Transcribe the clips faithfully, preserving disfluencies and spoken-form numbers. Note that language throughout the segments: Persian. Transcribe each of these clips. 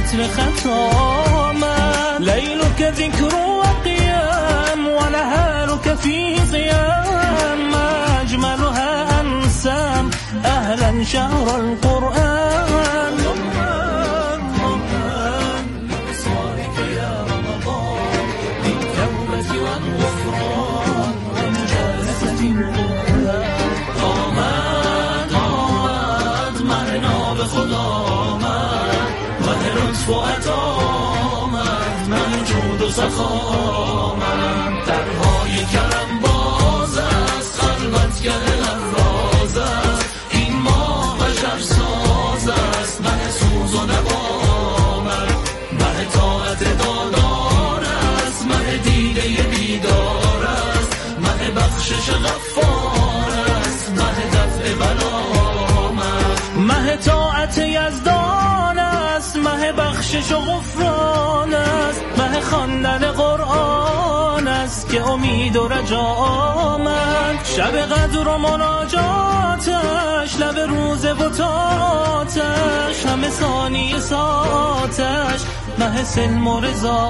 ستر ختامت. لیلک ذکر و قیام و نهارک فی ضیام. مجملها انسام اهلا شهر القرآن. رمضان رمضان لوصالك يا رمضان بالتوبة والغفران ومجالسة القرآن. قامت قامت معنا به خدا آمد مه لطف و عطامت مه جود و سخامت. درهای کرم باز است خلوت گه نفراز است. این ماه بشر ساز است مه سوز و نوامت. مه طاعت دادار است مه دیده بیدار است. مه بخشش غفار است مه دفع بلامت. مه طاعت یزدان است مه بخشش و غفران است. مه خواندن قرآن است که امید و رجامت. شب قدر و مناجاتش لب روز و طاعتش همه ثانیه ساعتش مه سلم و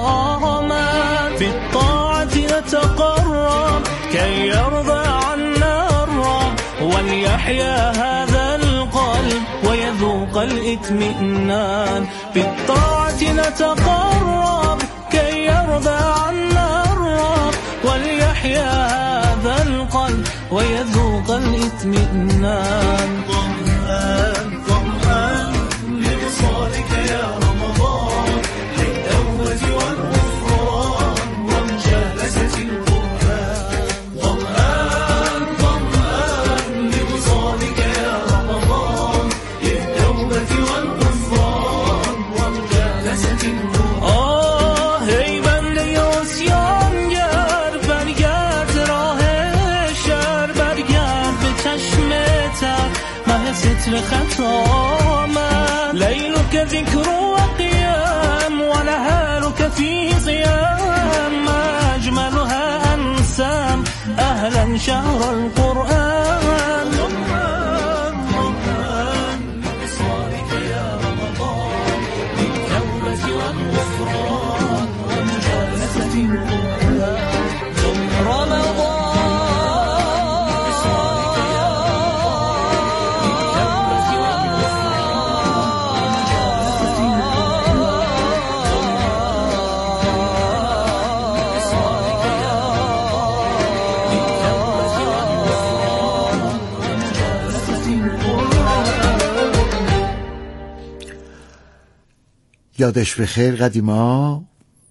رضامت. بالطاعت نتقرب کی یرضى عنا الرب وليحيا هذا القلب ويذوق الاطمئنان. بالطاعت نتقرب كي يرضى عنا الرب وليحيا هذا القلب ويذوق الاطمئنان. ظمآن ظمآن لوصالك يا رمضان للتوبة والغفران ومجالسة القرآن. ظمآن ظمآن لوصالك يا رمضان للتوبة والغفران ومجالسة القرآن. آه ای بنده عصیانگر برگرد راه شر. برگرد به چشم تر مه ستر ختامت. لیلک ذکر و قیام و نهارک فی ضیام. مجملها انسام اهلا شهر القرآن. رمضان رمضان لوصالك يا رمضان بالتوبة والغفران ومجالسة القرآن. رمضان یادش بخیر قدیما.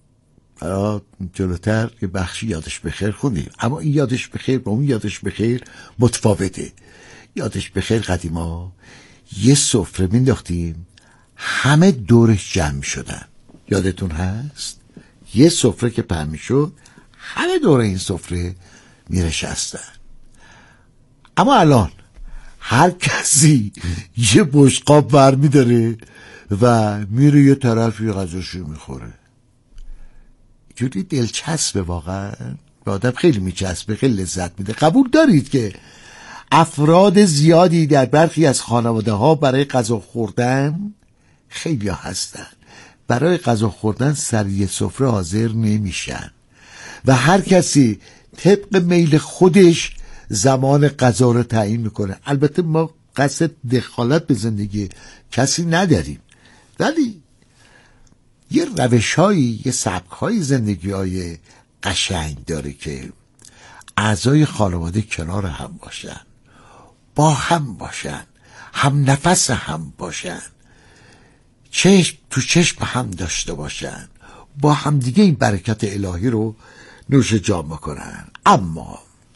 جلوتر یه بخشی یادش بخیر خوندیم، اما این یادش بخیر با اون یادش بخیر متفاوته. یادش بخیر قدیما یه سفره مینداختیم همه دورش جمع شدن. یادتون هست؟ یه سفره که پهن میشد همه دور این سفره میرشستن. اما الان هر کسی یه بشقاب برمی داره و میره یه طرف یه غذاشو میخوره. جوری دلچسبه، واقعا به آدم خیلی میچسبه، خیلی لذت میده. قبول دارید که افراد زیادی در برخی از خانواده ها برای غذا خوردن خیلی ها هستن برای غذا خوردن سر یه سفره حاضر نمیشن و هر کسی طبق میل خودش زمان غذا رو تعیین میکنه. البته ما قصد دخالت به زندگی کسی نداریم، ولی یه روش‌هایی، یه سبک‌های زندگی‌های قشنگ داره که اعضای خانواده کنار هم باشن، با هم باشن، هم نفس هم باشن، چشم تو چشم هم داشته باشن، با هم دیگه این برکت الهی رو نوش جام بکنن. اما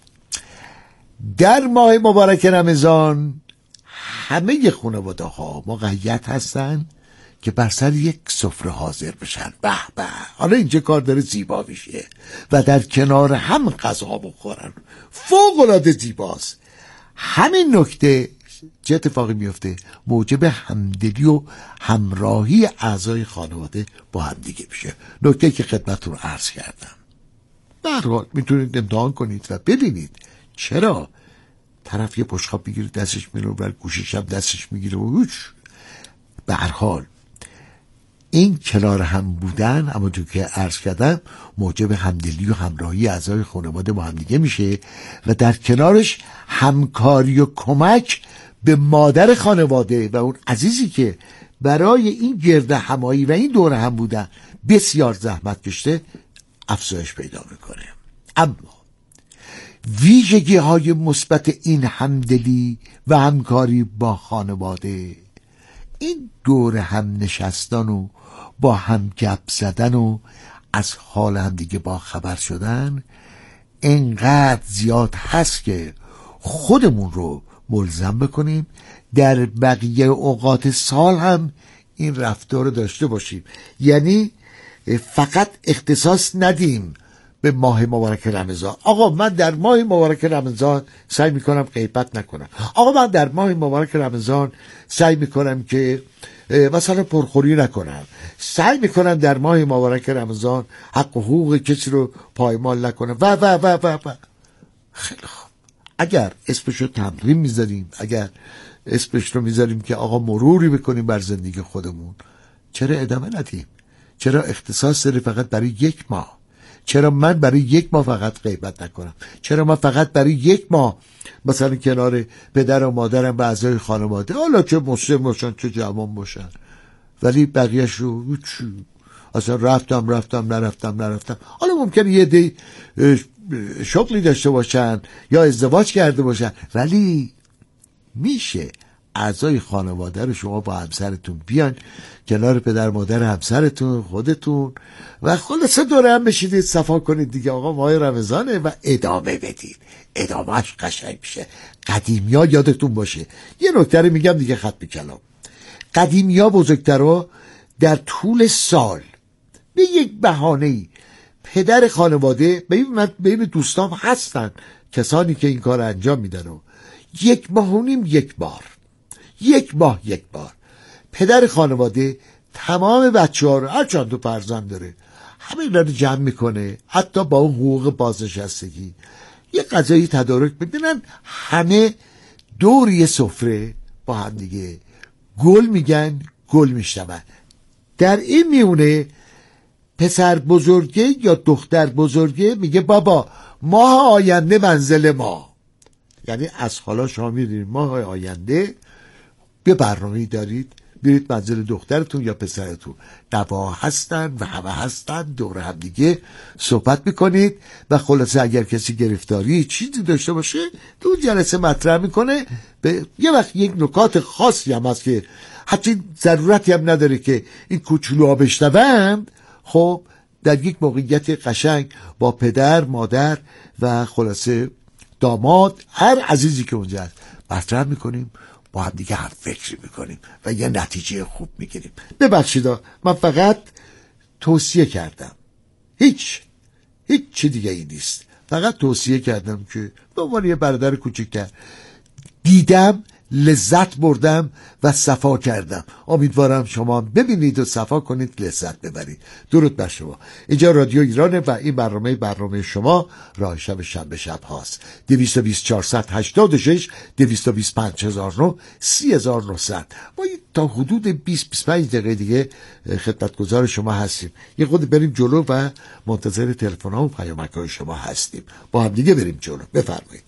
در ماه مبارک رمضان همه خانواده ها مقید هستن که بر سر یک سفره حاضر بشن. به به، حالا اینجا کار داره زیبا میشه و در کنار هم غذا بخورن. فوق العاده زیباست. همین نکته چه اتفاقی میفته؟ موجب همدلی و همراهی اعضای خانواده با هم دیگه میشه. نکته که خدمتتون عرض کردم. به هر حال میتونید امتحان کنید و ببینید چرا طرف یه بشقاب میگیره دستش میره و گوشش هم دستش میگیره و هیچ. به هر حال این کنار هم بودن اما تو که عرض کردم موجب همدلی و همراهی اعضای خانواده با هم دیگه میشه و در کنارش همکاری و کمک به مادر خانواده و اون عزیزی که برای این گرد همایی و این دور هم بودن بسیار زحمت کشته افزایش پیدا میکنه. اما ویژگی های مثبت این همدلی و همکاری با خانواده، این دور هم نشستن و با هم گپ زدن و از حال هم دیگه با خبر شدن اینقدر زیاد هست که خودمون رو ملزم بکنیم در بقیه اوقات سال هم این رفتار رو داشته باشیم. یعنی فقط اختصاص ندیم به ماه مبارک رمضان. آقا من در ماه مبارک رمضان سعی میکنم غیبت نکنم. آقا من در ماه مبارک رمضان سعی میکنم که مثلا پرخوری نکنم. سعی میکنم در ماه مبارک رمضان حق و حقوق کسی رو پایمال نکنم و و و و و خیلی خوب. اگر اسمش رو تمرین میذاریم، اگر اسمش رو میذاریم که آقا مروری بکنیم بر زندگی خودمون، چرا ادامه ندیم؟ چرا اختصاص داری فقط برای یک ماه؟ چرا من برای یک ماه فقط غیبت نکنم؟ چرا من فقط برای یک ماه مثلا کنار پدر و مادرم و اعضای خانواده، حالا چه مسلم باشن چه جوان باشن، ولی بقیهش رو چی؟ اصلا رفتم رفتم نرفتم نرفتم. حالا ممکنه یه دی شغلی داشته باشن یا ازدواج کرده باشن، ولی میشه اعضای خانواده رو شما با همسرتون بیان کنار پدر مادر همسرتون خودتون و خلاصه دوره هم بشیدید صفا کنید دیگه. آقا ماه رمضانه و ادامه بدید، ادامهش قشنگ میشه. قدیمی ها یادتون باشه، یه نکته رو میگم دیگه ختم کلام. قدیمی ها بزرگترها در طول سال به یک بهانه‌ای پدر خانواده، ببین ببین دوستام هستن کسانی که این کار انجام میدن و یک ماه و نیم یک بار یک ماه یک بار پدر خانواده تمام بچه ها رو، هر چند تا فرزند داره، همه اینا رو جمع میکنه، حتی با اون حقوق بازنشستگی یه غذایی تدارک ببینن، همه دور یه سفره با هم دیگه گل میگن گل میشنون. در این میونه پسر بزرگه یا دختر بزرگه میگه بابا ماه آینده منزل ما، یعنی از حالا شما میدونید ماه آینده به برنامه‌ای دارید برید منزل دخترتون یا پسرتون، دوا هستن و همه هستن، دور هم دیگه صحبت میکنید و خلاصه اگر کسی گرفتاری چیزی داشته باشه تو جلسه مطرح میکنه. به یه وقت یک نکات خاصی هم هست که حتی ضرورتی هم نداره که این کوچولوها بشنوند. خب در یک موقعیت قشنگ با پدر مادر و خلاصه داماد هر عزیزی که اونجا هست مطرح میکنیم، با هم دیگه هم فکری میکنیم و یه نتیجه خوب میگیریم. ببخشید من فقط توصیه کردم، هیچ هیچ چی دیگه ای نیست، فقط توصیه کردم که به عنوان یه برادر کوچکتر دیدم، لذت بردم و صفا کردم. امیدوارم شما ببینید و صفا کنید، لذت ببرید. درود بر شما. اینجا رادیو ایرانه و این برنامه برنامه شما راه شب شب شب هاست. دویست و بیست چهارصد هشتاد و شش دویست و بیست پنج هزار و نه سی هزار و نهصد. ما تا حدود بیست بیست و پنج دقیقه دیگه خدمتگزار شما هستیم. یه خود بریم جلو و منتظر تلفن ها و پیامک های شما هستیم. با هم دیگه بریم جلو. بفرمایید.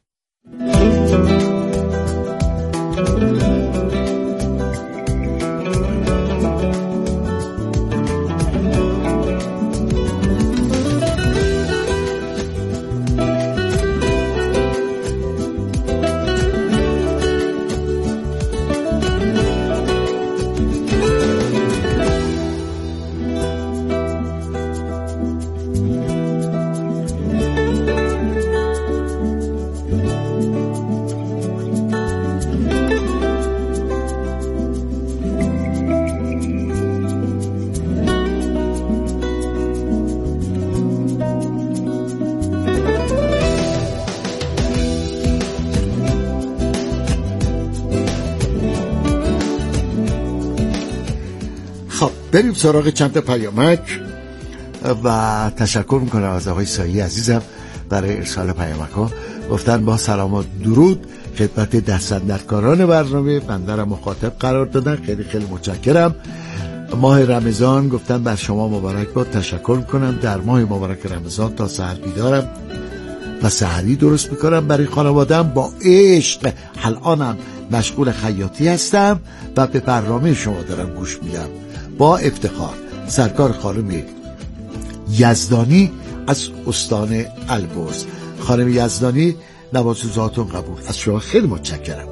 بریم سراغ چند تا پیامک و تشکر میکنم از آقای سایی عزیزم برای ارسال پیامک ها. گفتن با سلام و درود خدمت دستاندرکاران برنامه، بنده را مخاطب قرار دادن، خیلی خیلی متشکرم. ماه رمضان گفتن بر شما مبارک باد. تشکر میکنم. در ماه مبارک رمضان تا سحر بیدارم و سحری درست میکنم برای خانوادم با عشق. الانم مشغول خیاطی هستم و به برنامه شما دارم گوش میدم. با افتخار سرکار خانم یزدانی از استان البرز. خانم یزدانی نوازوزاتون قبول. از شما خیلی متشکرم.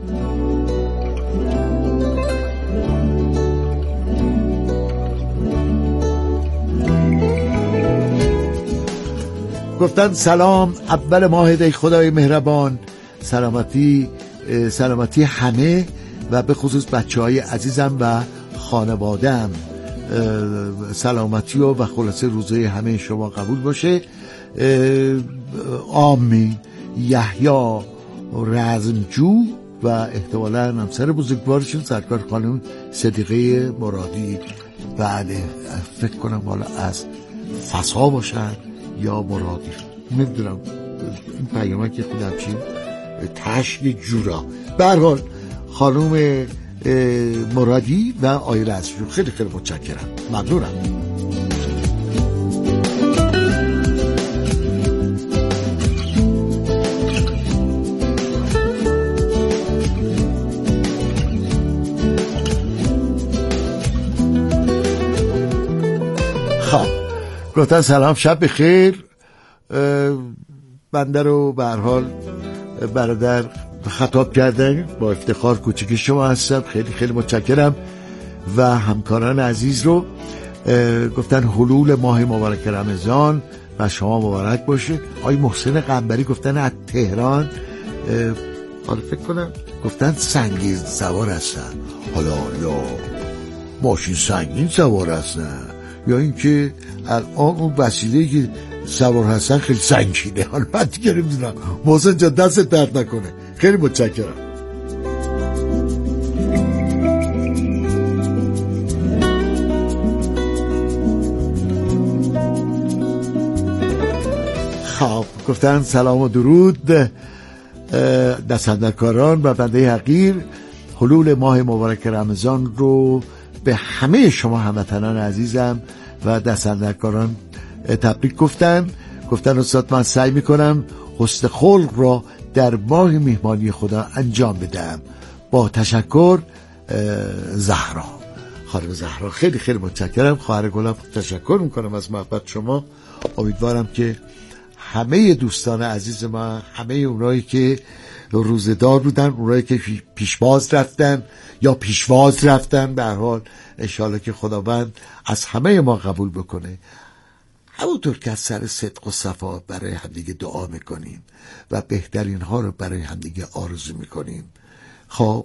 گفتن سلام، اول ماه دی خدای مهربان، سلامتی سلامتی همه و به خصوص بچه های عزیزم و خانوادم، سلامتی و و خلاصه روزه همه شما قبول باشه. آمین. یحیی رزمجو و احتمالاً همسر بزرگوارشون سرکار خانم صدیقه مرادی. بله فکر کنم حالا از فسا باشن یا مرادی، نمیدونم، این پیامک که خودم چیم تشک جورا. به هر حال خانم مرادی و آقای رزمجو خیلی خیلی متشکرم، ممنونم. خب گفتن سلام، شب بخیر. بنده رو به هر حال برادر خطاب کردن، با افتخار کوچیک شما هستم، خیلی خیلی متشکرم. و همکاران عزیز رو گفتن حلول ماه مبارک رمضان و شما مبارک باشه. آقای محسن قنبری گفتن از تهران، حالا فکر کنم گفتن سنگین سوار هستن. حالا یا ماشین سنگین سوار هستن یا اینکه الان اون وسیله‌ای که سوار هستن خیلی سنگینه. حالا من دیگه نمیدونم. محسن جان دست درد نکنه، خیلی متشکرم. خب گفتن سلام و درود دستندرکاران و بنده حقیر. حلول ماه مبارک رمضان رو به همه شما هموطنان عزیزم و دستندرکاران تبریک گفتن. گفتن استاد من سعی میکنم حسن خلق را در ماه میهمانی خدا انجام بدم. با تشکر زهرا. خانم زهرا خیلی خیلی متشکرم. خواهر گلم تشکر میکنم از محبت شما. امیدوارم که همه دوستان عزیز ما، همه اونایی که روزدار بودن، اونایی که پیشواز رفتن یا پیشواز رفتن، به هر حال انشالله که خداوند از همه ما قبول بکنه. همونطور که از سر صدق و صفا برای همدیگه دعا میکنیم و بهترین ها رو برای همدیگه آرزو میکنیم. خب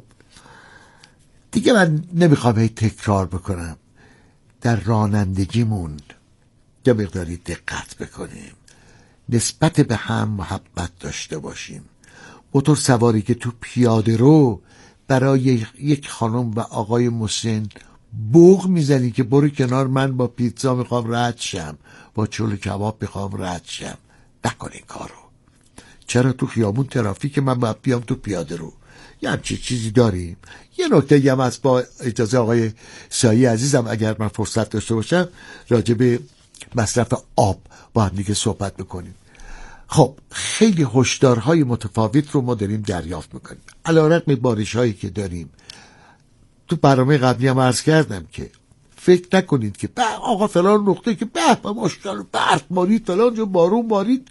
دیگه من نمیخوام هی تکرار بکنم. در رانندگیمون یه مقداری دقت بکنیم، نسبت به هم محبت داشته باشیم. موتور سواری که تو پیاده رو برای یک خانم و آقای مسن بوق میزنی که برو کنار، من با پیتزا میخوام رد شم، با چلو کباب میخوام رد شم، نکن این کارو. چرا تو خیابون ترافیک من باید بیام تو پیاده رو؟ یه همچی چیزی داریم. یه نکته هم از با اجازه آقای سایی عزیزم اگر من فرصت داشته باشم راجع به مصرف آب با هم دیگه صحبت بکنیم. خب خیلی هشدارهای متفاوت رو ما داریم دریافت میکنیم علیرغم بارش هایی که داریم. تو برنامه قبلی هم عرض کردم که فکر نکنید که به آقا فلان نقطه که به به ماشاءالله برف مارید، فلان جو بارون مارید.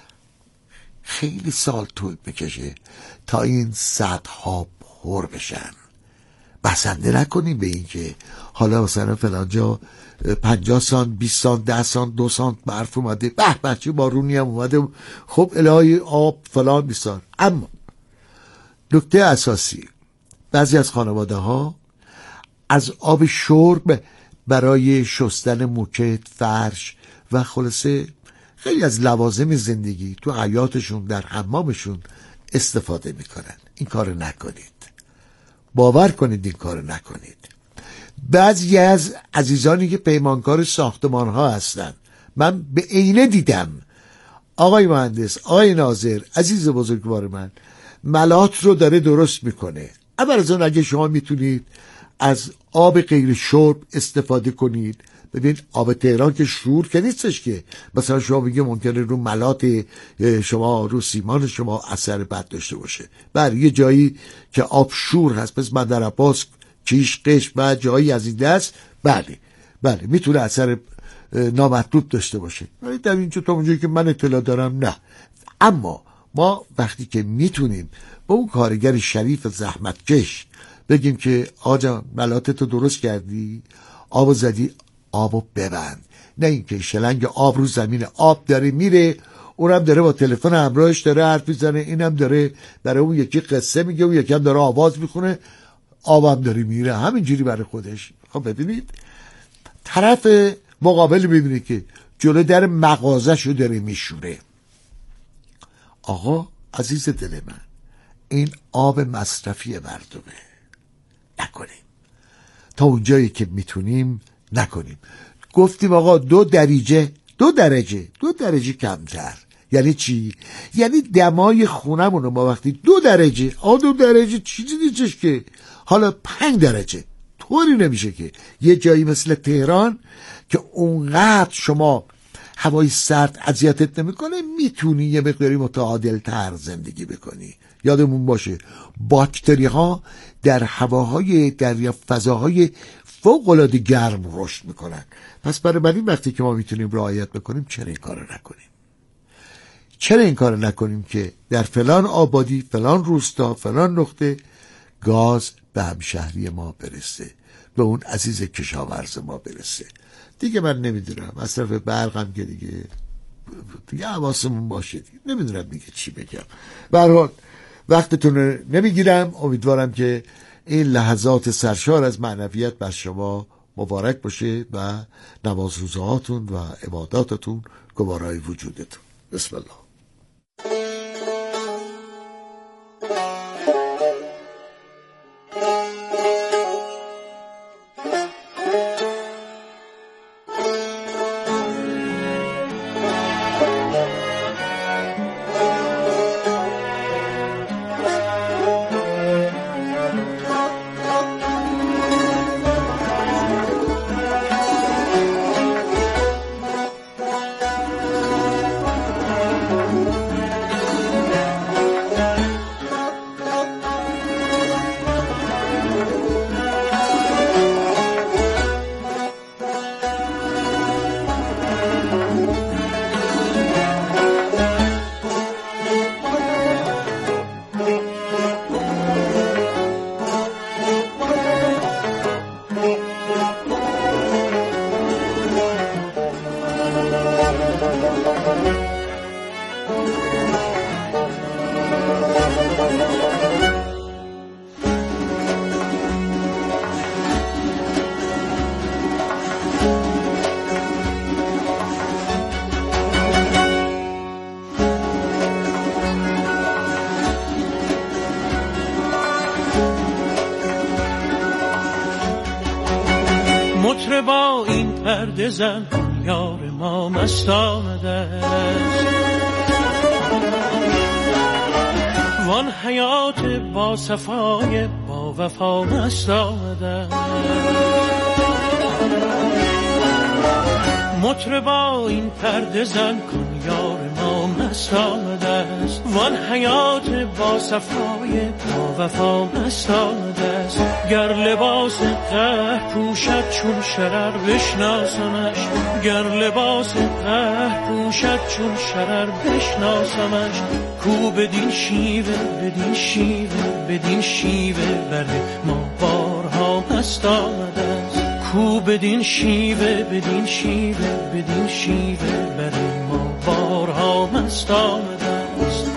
خیلی سال طول میکشه تا این سدها پر بشن. بسنده نکنیم به این که حالا مثلا فلان جا پنجاه سانت، بیست سانت، ده سانت، دو سانت برف اومده، به بچه بارونی هم اومده، خب الهی آب فلان بیسار. اما نکته اساسی، بعضی از خانواده ها از آب شرب برای شستن موکت، فرش و خلاصه خیلی از لوازم زندگی تو حیاتشون در حمامشون استفاده میکنن. این کار نکنید، باور کنید این کار نکنید. بعضی از عزیزانی که پیمانکار ساختمان ها هستن، من به عینه دیدم. آقای مهندس، آقای ناظر، عزیز بزرگوار من، ملات رو داره درست میکنه. اول از اون اگه شما میتونید از آب غیر شرب استفاده کنید. ببین آب تهران که شور که نیستش که مثلا شما بگه ممکنه رو ملات شما رو سیمان شما اثر بد داشته باشه. بر یه جایی که آب شور هست پس من در عباس کیش قش و جایی از این دست بله بله میتونه اثر نامطلوب داشته باشه. ولی در اینجا تا اونجایی که من اطلاع دارم نه. اما ما وقتی که میتونیم با اون کارگر شریف زحمتکش بگیم که آجا ملاتتو درست کردی، آبو زدی، آبو ببند، نه اینکه شلنگ آب رو زمین آب داره میره، اونم داره با تلفن همراهش داره حرف میزنه، اینم داره برای اون یکی قصه میگه، اون یکی هم داره آواز میخونه، آبم داره میره همینجوری برای خودش. خب ببینید طرف مقابل میبینه که جلو در مغازه‌شو داره میشوره. آقا عزیز دل من، این آب مصرفی مردمه، نکنیم. تا اونجایی که میتونیم نکنیم. گفتیم آقا دو درجه دو درجه دو درجه کمتر. یعنی چی؟ یعنی دمای خونمونو ما وقتی دو درجه آ دو درجه چیزی نیستش که حالا پنج درجه طوری نمیشه که یه جایی مثل تهران که اونقدر شما هوای سرد اذیتت نمیکنه میتونی یه مقداری متعادل تر زندگی بکنی. یادمون باشه باکتری ها در هواهای در فضاهای فوق العاده گرم رشد میکنن. پس برای من این وقتی که ما میتونیم رعایت بکنیم چرا این کارو نکنیم؟ چرا این کارو نکنیم که در فلان آبادی، فلان روستا، فلان نقطه گاز به همشهری ما برسه، به اون عزیز کشاورز ما برسه. دیگه من نمیدونم مصرف برقم که دیگه دیگه حواسمون باشه دیگه. نمیدونم دیگه چی بگم. به هر حال وقتتون نمیگیرم. امیدوارم که این لحظات سرشار از معنویت بر شما مبارک باشه و نماز روزهاتون و عباداتتون گوارای وجودتون. بسم الله. مطربا این پرده زن یار ما مست آمده است، وان حیات با صفای با وفا مست آمده است. مطربا این پرده زن کن یار ما مست آمده است، وان حیات با صفای با وفا مست آمده است. گر لباس قهر پوشد چون شرر بشناسمش، گر لباس قهر پوشد چون شرر بشناسمش. کو بدین شیوه بدین شیوه بدین شیوه بر ما بارها مست آمده است. کو بدین شیوه بدین شیوه بدین شیوه بر ما بارها مست آمده است.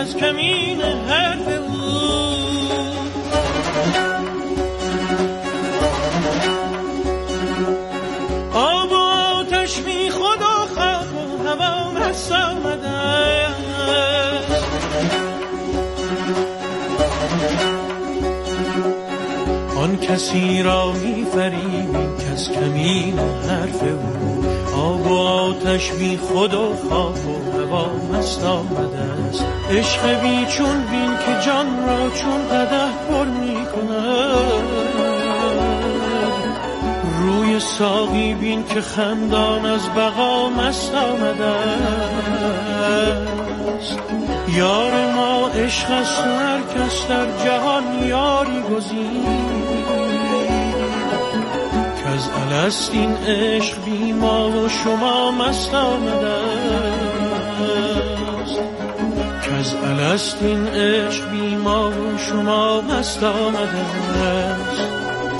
از کمین حرف او. آب و آتش بی خود و خاک و هوا مست آمده است. آن کسی را می فریبیم که از کمین حرف او. آب و آتش بی خود و خاک و هوا مست آمده است. عشق بی چون بین که جان را چون قدح پر می کند. روی ساقی بین که خندان از بقا مست آمده است. یار ما عشق است و هر کس در جهان یاری گزید. که از الست این عشق بی ما و شما مست آمده است. که از الست این عشق بی ما و شما مست آمده است.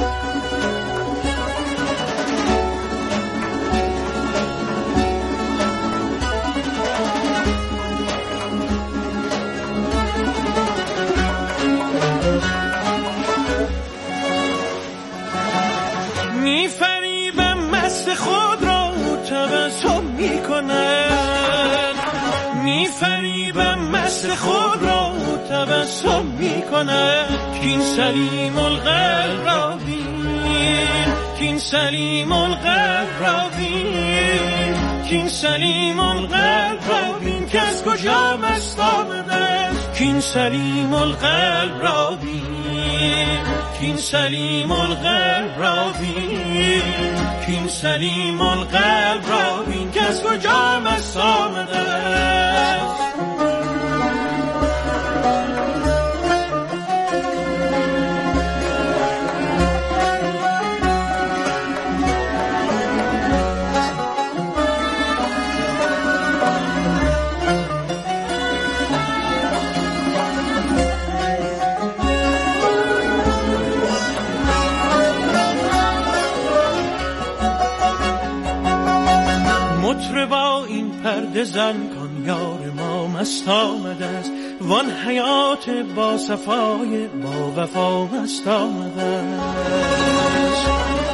فریبم مست خود را تبسم می کند. کین سلیم القلب را بین، کین سلیم القلب را بین، کین سلیم القلب را بین که از کجا مست آمده. کین سلیم القلب را بین، کین سلیم القلب را بین، کین سلیم القلب را بین که از کجا مست آمده. مطربا این پرده زن کن یار ما مست آمده است. وان حیات با صفای با وفا مست آمده است.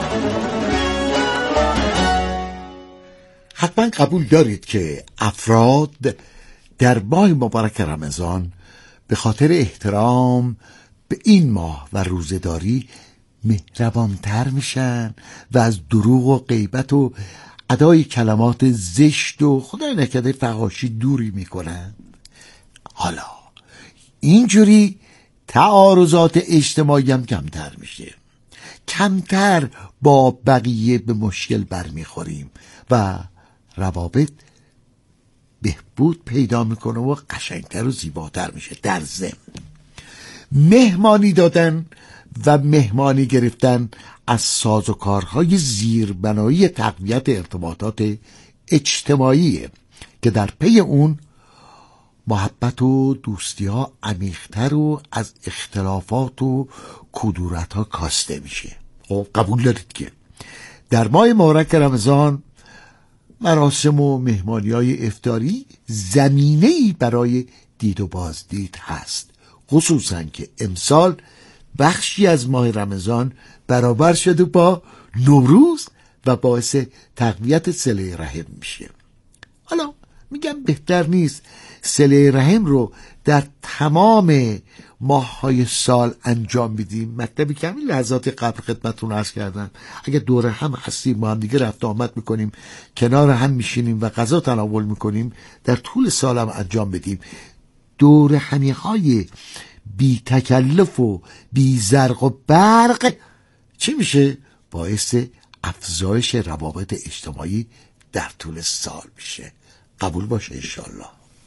حتما قبول دارید که افراد در ماه مبارک رمضان به خاطر احترام به این ماه و روزه‌داری مهربانتر میشن و از دروغ و غیبت و ادای کلمات زشت و خدای نکرده فحاشی دوری میکنن. حالا اینجوری تعارضات اجتماعی هم کمتر میشه، کمتر با بقیه به مشکل برمیخوریم و روابط بهبود پیدا میکنه و قشنگتر و زیباتر میشه. در ضمن مهمانی دادن و مهمانی گرفتن از سازوکارهای زیربنایی تقویت ارتباطات اجتماعی که در پی اون محبت و دوستی ها عمیق‌تر و از اختلافات و کدورت ها کاسته میشه. خب قبول دارید که در ماه مبارک رمضان مراسم و مهمانی های افطاری زمینه‌ای برای دید و بازدید هست، خصوصا که امسال بخشی از ماه رمضان برابر شده با نوروز و باعث تقویت صله رحم میشه. حالا میگم بهتر نیست صله رحم رو در تمام ماه‌های سال انجام بدیم؟ مطلبی که همین لحظات قبل خدمتتون عرض کردم، اگه دور هم هستیم با هم دیگه رفت آمد میکنیم، کنار هم میشینیم و غذا تناول میکنیم، در طول سال هم انجام بدیم. دور همیهای بی تکلف و بی زرق و برق چی میشه؟ باعث افزایش روابط اجتماعی در طول سال میشه. قبول باشه انشالله.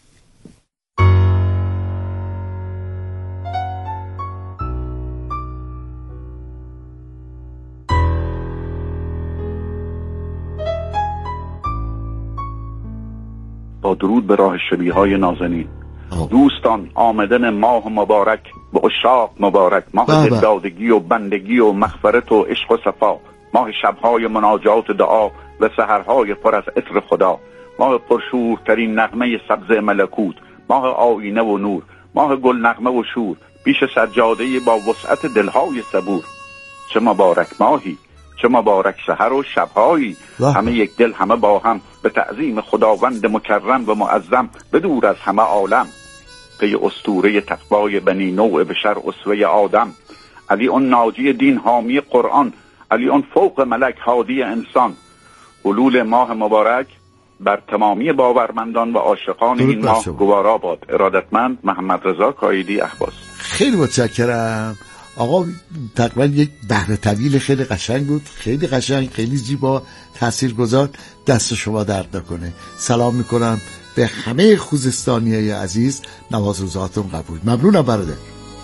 با درود به راه شبیهای نازنین. دوستان، آمدن ماه مبارک به اشاق مبارک، ماه دلدادگی و بندگی و مغفرت و عشق و صفا، ماه شبهای مناجات دعا و سحرهای پر از عطر خدا، ماه پرشورترین نغمه سبز ملکوت، ماه آینه و نور، ماه گل نغمه و شور، پیش سجاده با وسعت دلهای صبور. چه مبارک ماهی، چه مبارک سحر و شبهایی، همه یک دل همه با هم به تعظیم خداوند مکرم و معظم، بدور از همه عالم. پی اسطوره تقوای بنی نوع بشر اسوه آدم، علی اون ناجی دین حامی قرآن، علی اون فوق ملک هادی انسان. حلول ماه مبارک بر تمامی باورمندان و عاشقان این ماه گوارا باد. ارادتمند محمد رضا کایدی اهواز. خیلی متشکرم آقا. تقریبا یک بحر طویل خیلی قشنگ بود، خیلی قشنگ، خیلی زیبا، تاثیرگذار. دست شما درد نکنه. سلام میکنم به همه خوزستانیای عزیز. نوازوزاتون قبول. ممنونم برادر.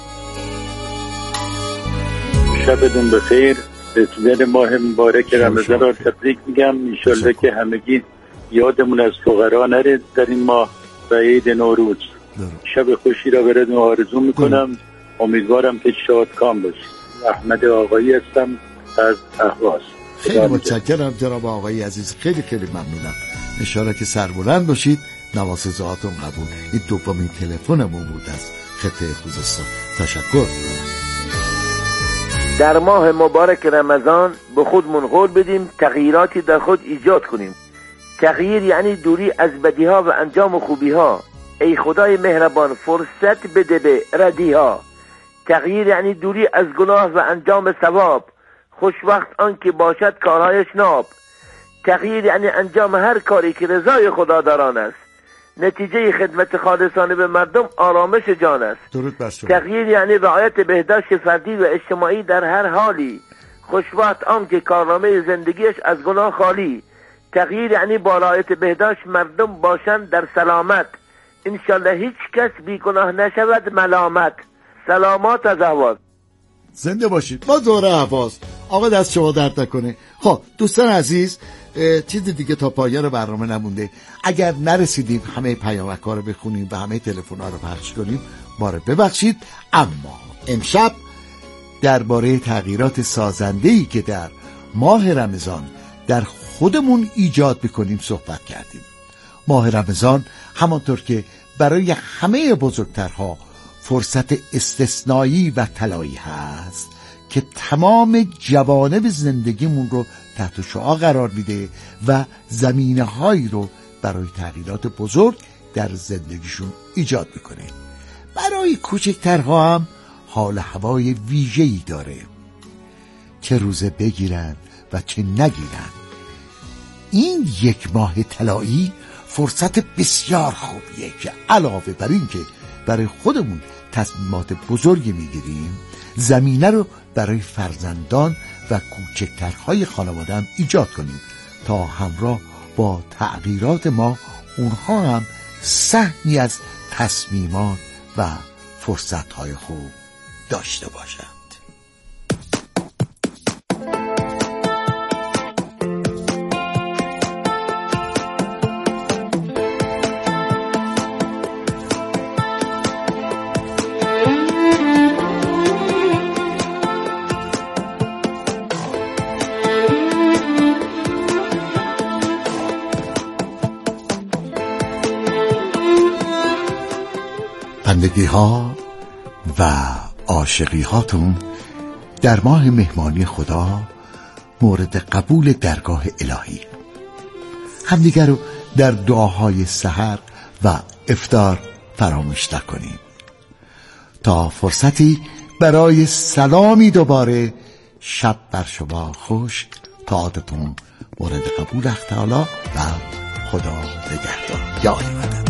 شبتون بخیر. رسیدن ماه مبارک رمضان را تبریک میگم. انشالله که همگی یادمون از فقرا نره در این ماه و عید نوروز. شب خوشی را براتون آرزو میکنم. امیدوارم که شادکام باشید. احمد آقایی هستم از اهواز. خیلی متشکرم جناب آقایی عزیز. خیلی خیلی ممنونم. انشالله که سربلند باشید. نوازوزاتون قبول. این دومین تلفنمون بود از خطه خوزستان. تشکر. در ماه مبارک رمضان به خودمون قول بدیم تغییراتی در خود ایجاد کنیم. تغییر یعنی دوری از بدیها و انجام خوبیها. ای خدای مهربان فرصت بده به ردیها. تغییر یعنی دوری از گناه و انجام ثواب. خوشوقت آن که باشد کارهایش ناب. تغییر یعنی انجام هر کاری که رضای خدا داران است. نتیجه خدمت خالصانه به مردم آرامش جان است. تغییر یعنی رعایت بهداشت فردی و اجتماعی در هر حالی. خوشوقت آن که کارنامه زندگیش از گناه خالی. تغییر یعنی با رعایت بهداشت مردم باشند در سلامت. انشالله هیچ کس بی گناه نشود ملامت. سلامات از اهواز. زنده باشید. ما دوره اهواز. آقا دست شما درد نکنه. خب دوستان عزیز، چیز دیگه تا پایان برنامه نمونده. اگر نرسیدیم همه پیامک‌ها رو بخونیم و همه تلفن‌ها رو پخش کنیم ما رو ببخشید. اما امشب درباره تغییرات سازنده‌ای که در ماه رمضان در خودمون ایجاد بکنیم صحبت کردیم. ماه رمضان همانطور که برای همه بزرگترها فرصت استثنایی و طلایی هست که تمام جوانب زندگیمون رو تحت شعاع قرار میده و زمینه‌هایی رو برای تغییرات بزرگ در زندگیشون ایجاد میکنه. برای کوچکترها هم حال هوای ویژه‌ای داره، چه روزه بگیرن و چه نگیرن. این یک ماه طلایی فرصت بسیار خوبیه که علاوه بر این که برای خودمون تصمیمات بزرگی میگیریم، زمینه رو برای فرزندان و کوچکترهای خانواده هم ایجاد کنیم تا همراه با تغییرات ما اونها هم سهمی از تصمیمات و فرصتهای خوب داشته باشند. بندگی ها و عاشقی هاتون در ماه مهمانی خدا مورد قبول درگاه الهی. همدیگر رو در دعاهای سحر و افطار فراموش نکنیم. تا فرصتی برای سلامی دوباره، شب بر شما خوش. تا عادتون مورد قبول حق تعالی و خدا نگهدار. یاد